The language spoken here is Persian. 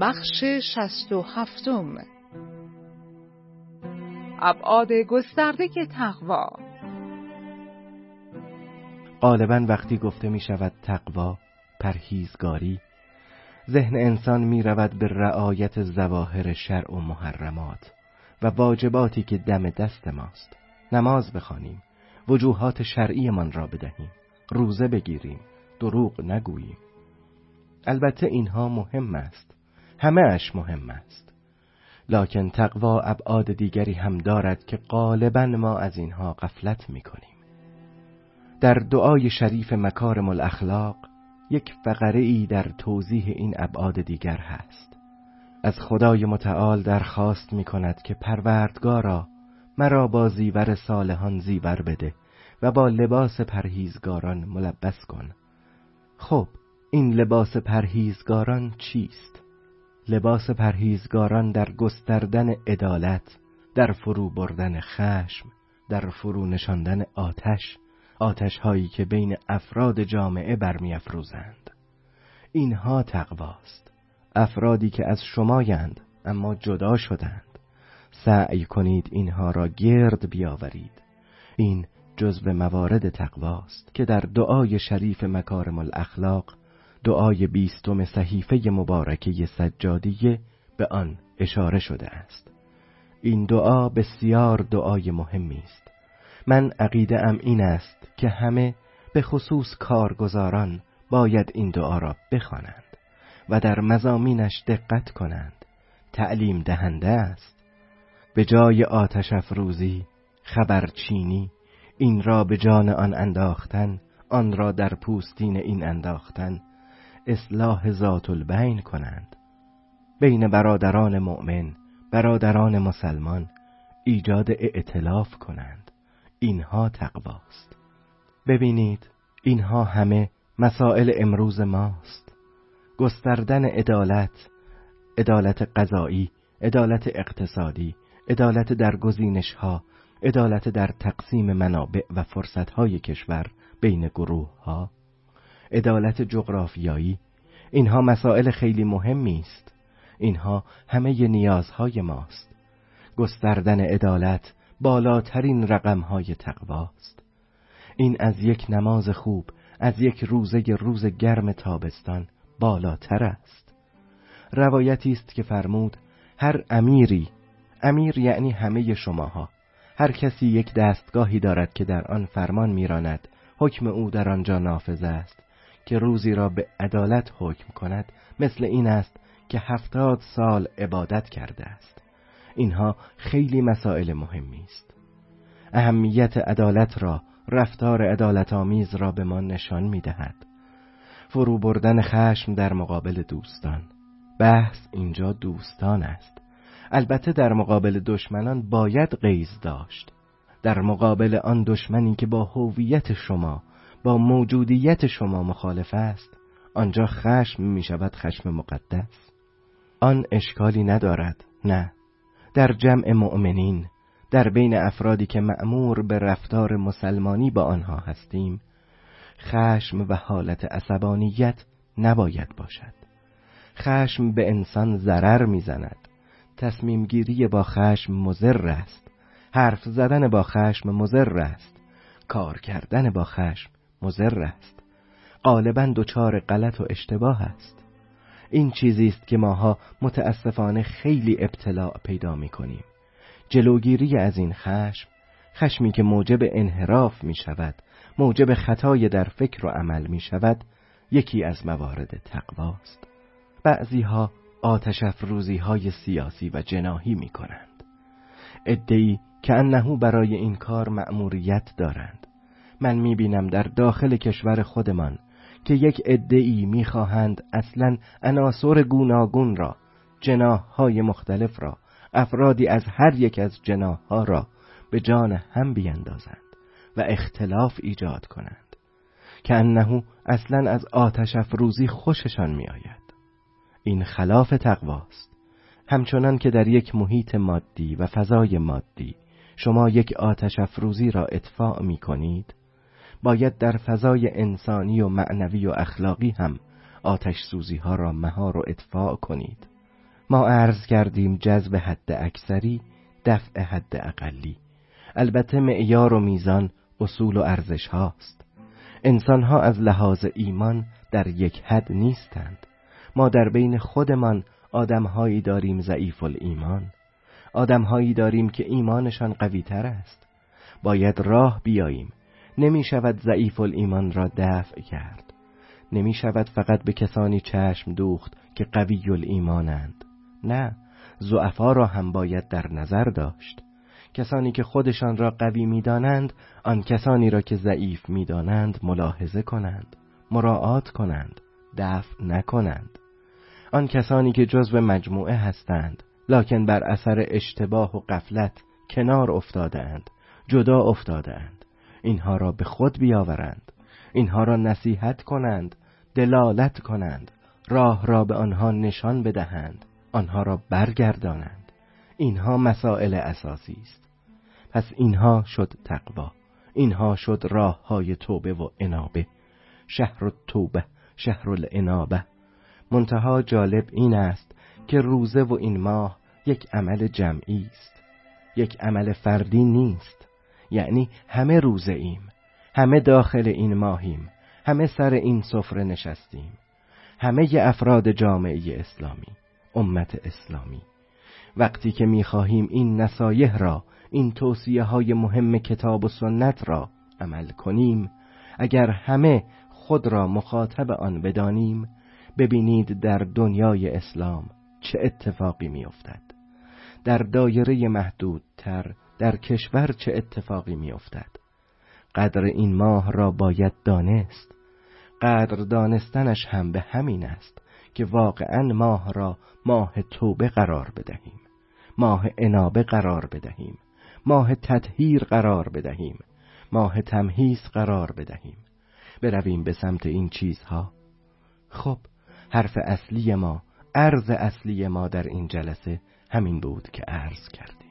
بخش 67 ابعاد گسترده تقوا. غالباً وقتی گفته می شود تقوا، پرهیزگاری، ذهن انسان می رود به رعایت ظواهر شرع و محرمات و واجباتی که دم دست ماست. نماز بخوانیم، وجوهات شرعی من را بدهیم، روزه بگیریم، دروغ نگوییم. البته اینها مهم است، همه اش مهم است، لکن تقوا ابعاد دیگری هم دارد که غالباً ما از اینها غفلت می کنیم. در دعای شریف مکارم الاخلاق یک فقره‌ای در توضیح این ابعاد دیگر هست. از خدای متعال درخواست می کند که پروردگارا مرا با زیور صالحان زیور بده و با لباس پرهیزگاران ملبس کن. خب این لباس پرهیزگاران چیست؟ لباس پرهیزگاران در گستردن عدالت، در فرو بردن خشم، در فرو نشاندن آتش هایی که بین افراد جامعه برمی افروزند. اینها تقواست. افرادی که از شمایند اما جدا شدند، سعی کنید اینها را گرد بیاورید. این جزو موارد تقواست که در دعای شریف مکارم الاخلاق، دعای 20 صحیفه مبارکه سجادیه، به آن اشاره شده است. این دعا بسیار دعای مهمی است. من عقیده ام این است که همه، به خصوص کارگزاران، باید این دعا را بخوانند و در مضامینش دقت کنند. تعلیم دهنده است. به جای آتش افروزی، خبرچینی، این را به جان آن انداختن، آن را در پوستین این انداختن، اصلاح ذات البین کنند. بین برادران مؤمن، برادران مسلمان، ایجاد ائتلاف کنند. اینها تقواست. ببینید، اینها همه مسائل امروز ماست. گستردن عدالت، عدالت قضایی، عدالت اقتصادی، عدالت در گزینش‌ها، عدالت در تقسیم منابع و فرصت‌های کشور بین گروه‌ها، عدالت جغرافیایی. اینها مسائل خیلی مهمی است. اینها همه نیازهای ماست. گستردن عدالت بالاترین رقم‌های تقواست. این از یک نماز خوب، از یک روز گرم تابستان بالاتر است. روایتی است که فرمود هر امیری، امیر یعنی همه شماها، هر کسی یک دستگاهی دارد که در آن فرمان میراند، حکم او در آنجا نافذ است، که روزی را به عدالت حکم کند، مثل این است که 70 سال عبادت کرده است. اینها خیلی مسائل مهمی است. اهمیت عدالت را، رفتار عدالت آمیز را به ما نشان می دهد. فرو بردن خشم در مقابل دوستان. بحث اینجا دوستان است. البته در مقابل دشمنان باید غیظ داشت. در مقابل آن دشمنی که با هویت شما، با موجودیت شما مخالف است، آنجا خشم می شود خشم مقدس. آن اشکالی ندارد. نه، در جمع مؤمنین، در بین افرادی که مأمور به رفتار مسلمانی با آنها هستیم، خشم و حالت عصبانیت نباید باشد. خشم به انسان ضرر می‌زند. تصمیم گیری با خشم مضر است. حرف زدن با خشم مضر است. کار کردن با خشم مضر است. غالباً دچار غلط و اشتباه است. این چیزی است که ماها متاسفانه خیلی ابتلاع پیدا می‌کنیم. جلوگیری از این خشم، خشمی که موجب انحراف می شود، موجب خطای در فکر و عمل می شود، یکی از موارد تقواست. بعضیها آتش افروزی های سیاسی و جناحی می کنند. عده‌ای که انه برای این کار مأموریت دارند. من می بینم در داخل کشور خودمان که یک عده‌ای می خواهند اصلاً عناصر گوناگون را، جناح‌های مختلف را، افرادی از هر یک از جناح‌ها را به جان هم بیندازند و اختلاف ایجاد کنند که انه اصلاً از آتش افروزی خوششان می آید. این خلاف تقواست. همچنان که در یک محیط مادی و فضای مادی شما یک آتش افروزی را اطفاء می کنید، باید در فضای انسانی و معنوی و اخلاقی هم آتش سوزی ها را مهار و اطفاء کنید. ما عرض کردیم جذب حد اکثری، دفع حد اقلی. البته معیار و میزان اصول و ارزش هاست. انسان ها از لحاظ ایمان در یک حد نیستند. ما در بین خودمان آدم هایی داریم ضعیف الایمان، آدم هایی داریم که ایمانشان قوی تر است. باید راه بیاییم. نمی شود ضعیف الایمان را دفع کرد. نمی شود فقط به کسانی چشم دوخت که قوی الایمانند. نه، ضعفا را هم باید در نظر داشت. کسانی که خودشان را قوی می‌دانند، آن کسانی را که ضعیف می‌دانند ملاحظه کنند، مراعات کنند، دفع نکنند. آن کسانی که جزو مجموعه هستند، لکن بر اثر اشتباه و غفلت کنار افتادند، جدا افتادند، اینها را به خود بیاورند، اینها را نصیحت کنند، دلالت کنند، راه را به آنها نشان بدهند، آنها را برگردانند. اینها مسائل اساسی است. پس اینها شد تقوا، اینها شد راه های توبه و انابه. شهر التوبه، شهر الانابه. منتها جالب این است که روزه و این ماه یک عمل جمعی است، یک عمل فردی نیست. یعنی همه روزه ایم، همه داخل این ماهیم، همه سر این سفره نشستیم، همه افراد جامعه اسلامی، امت اسلامی. وقتی که می‌خواهیم این نصایح را، این توصیه های مهم کتاب و سنت را عمل کنیم، اگر همه خود را مخاطب آن بدانیم، ببینید در دنیای اسلام چه اتفاقی می‌افتد. در دایره محدودتر در کشور چه اتفاقی می‌افتد. قدر این ماه را باید دانست. قدر دانستنش هم به همین است که واقعاً ماه را ماه توبه قرار بدهیم، ماه انابه قرار بدهیم، ماه تطهیر قرار بدهیم، ماه تمحیص قرار بدهیم. برویم به سمت این چیزها. خب، حرف اصلی ما، عرض اصلی ما در این جلسه همین بود که عرض کردیم.